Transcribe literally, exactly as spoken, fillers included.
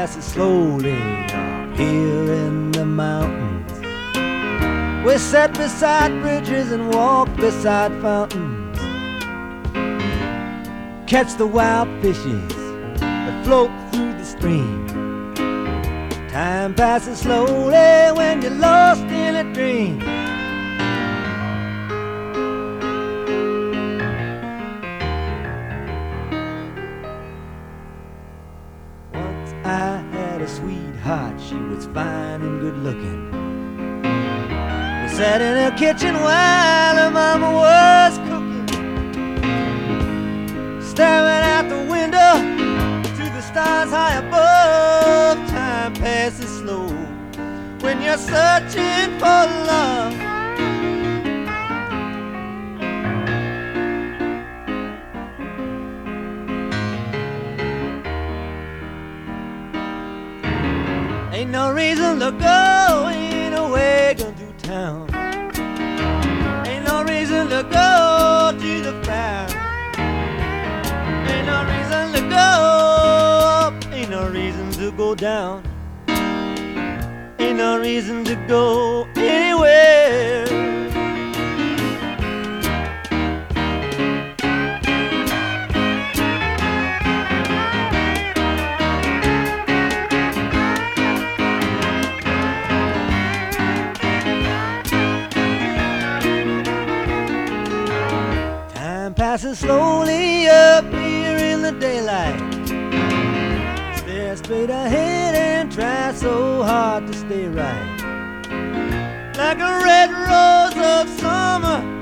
passes slowly up here in the mountains. We sat beside bridges and walk beside fountains, catch the wild fishes that float through the stream. Time passes slowly when you're lost in a dream. Once I had a sweetheart, she was fine and good looking. We sat in her kitchen while her mama was cooking, staring out the window to the stars high above. Time passes slow when you're searching for love. Ain't no reason to go, ain't no way going through town. Ain't no reason to go to the fair. Ain't no reason to go up, ain't no reason to go down. Ain't no reason to go anywhere. Time passes slowly up here in the daylight. Stare straight ahead and try so hard to stay right. Like a red rose of summer